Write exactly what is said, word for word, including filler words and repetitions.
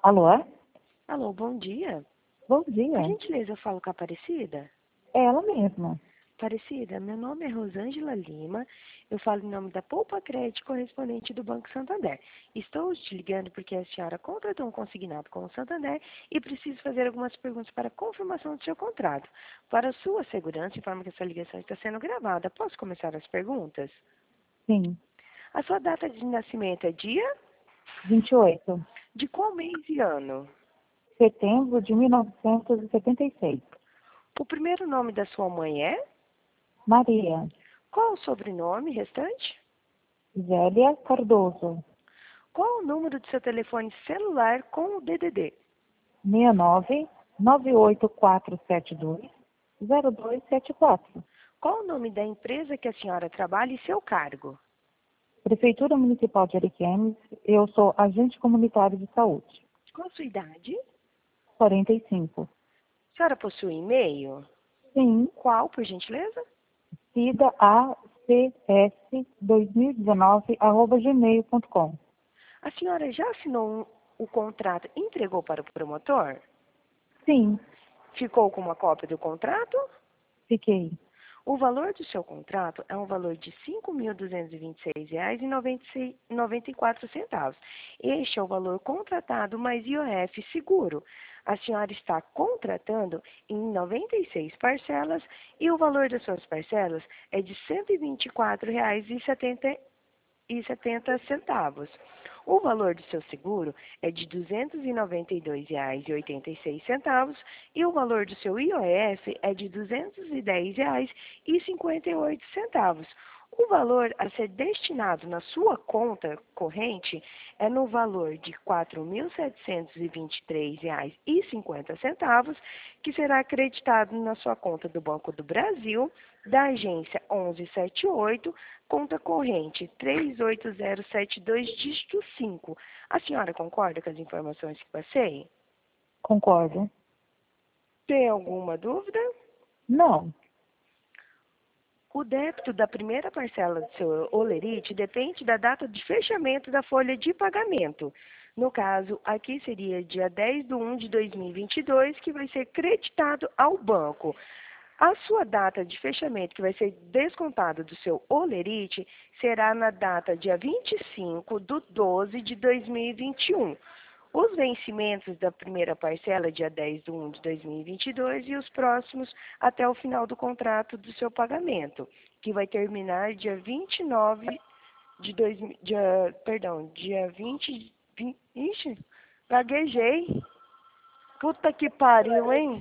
Alô? Alô, bom dia. Bom Por dia. gentileza, eu falo com a Aparecida? É ela mesma. Aparecida, meu nome é Rosângela Lima, eu falo em nome da Poupa Crédito correspondente do Banco Santander. Estou te ligando porque a senhora contratou um consignado com o Santander e preciso fazer algumas perguntas para confirmação do seu contrato. Para sua segurança, informo que essa ligação está sendo gravada. Posso começar as perguntas? Sim. A sua data de nascimento é dia? vinte e oito. De qual mês e ano? Setembro de mil novecentos e setenta e seis. O primeiro nome da sua mãe é? Maria. Qual o sobrenome restante? Zélia Cardoso. Qual o número do seu telefone celular com o D D D? seis nove nove oito quatro sete dois zero dois sete quatro. Qual o nome da empresa que a senhora trabalha e seu cargo? Prefeitura Municipal de Ariquemes. Eu sou agente comunitário de saúde. Qual a sua idade? quarenta e cinco. A senhora possui e-mail? Sim. Qual, por gentileza? Cida A C S dois mil e dezenove arroba gmail ponto com. A senhora já assinou um- o contrato e entregou para o promotor? Sim. Ficou com uma cópia do contrato? Fiquei. O valor do seu contrato é um valor de cinco mil duzentos e vinte e seis reais e noventa e quatro centavos. Este é o valor contratado mais I O F seguro. A senhora está contratando em noventa e seis parcelas e o valor das suas parcelas é de cento e vinte e quatro reais e setenta e setenta centavos. O valor do seu seguro é de duzentos e noventa e dois reais e oitenta e seis centavos e o valor do seu I O F é de duzentos e dez reais e cinquenta e oito centavos. O valor a ser destinado na sua conta corrente é no valor de quatro mil setecentos e vinte e três reais e cinquenta centavos, que será acreditado na sua conta do Banco do Brasil, da agência onze setenta e oito, conta corrente três oito zero sete dois, dígito cinco. A senhora concorda com as informações que passei? Concordo. Tem alguma dúvida? Não. O débito da primeira parcela do seu holerite depende da data de fechamento da folha de pagamento. No caso, aqui seria dia dez de um de dois mil e vinte e dois, que vai ser creditado ao banco. A sua data de fechamento, que vai ser descontada do seu holerite, será na data dia vinte e cinco de doze de dois mil e vinte e um. Os vencimentos da primeira parcela, dia dez de um de dois mil e vinte e dois, e os próximos até o final do contrato do seu pagamento, que vai terminar dia vinte e nove de dois, dia, perdão, dia vinte, vinte, ixi, gaguejei. Puta que pariu, hein?